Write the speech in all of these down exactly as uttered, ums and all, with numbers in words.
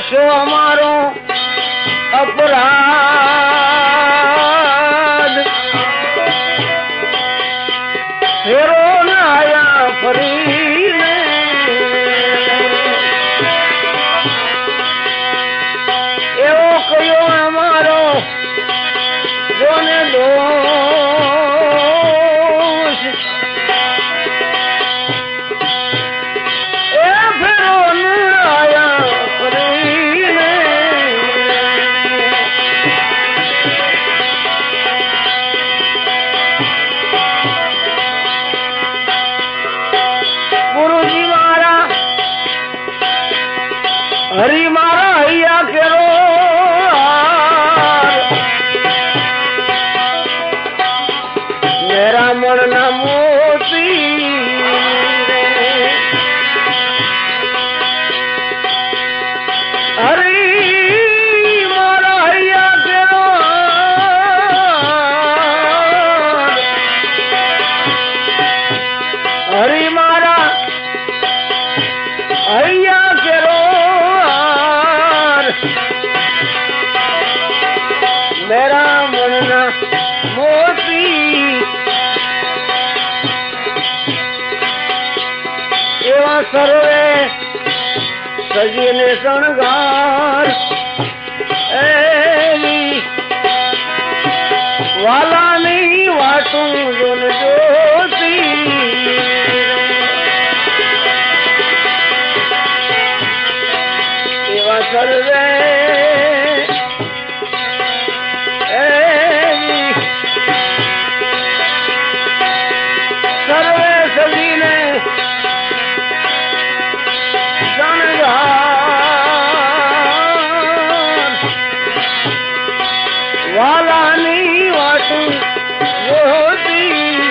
show हमारो अपराध फेरो न आया फरी एवो कयो हमारो जोने दोष ए फेरो न आया फरी हरी मारा हैया केरो मेरा मन न मोती हरी मारा हैया केरो हरी मारा हैया केरो मेरा मन न मोती एवा सर्वे सजीने शणगार एवी वाला नहीं वाटू जोन ज्योति एवा सर्वे सर्वे सभी ने वाला नहीं वाटू ज्योति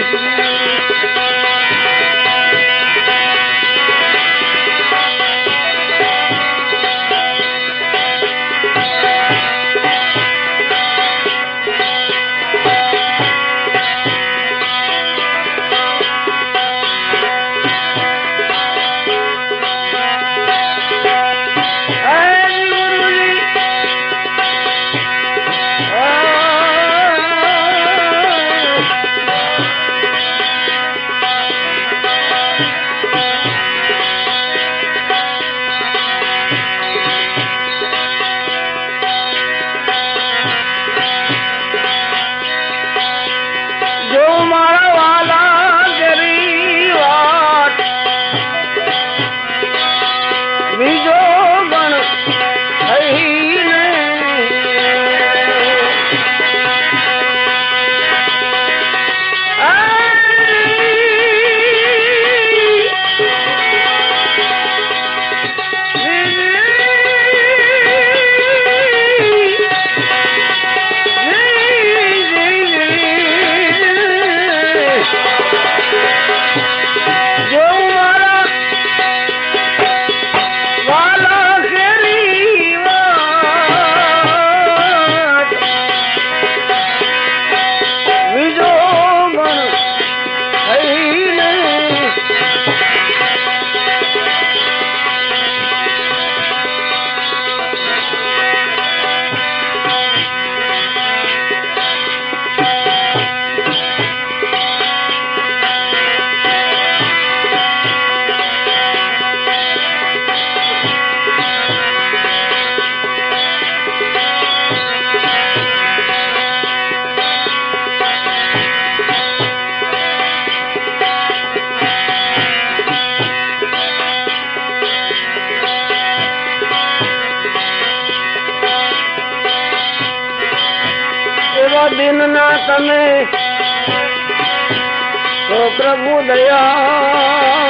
दिन ना तमे तो प्रभु दया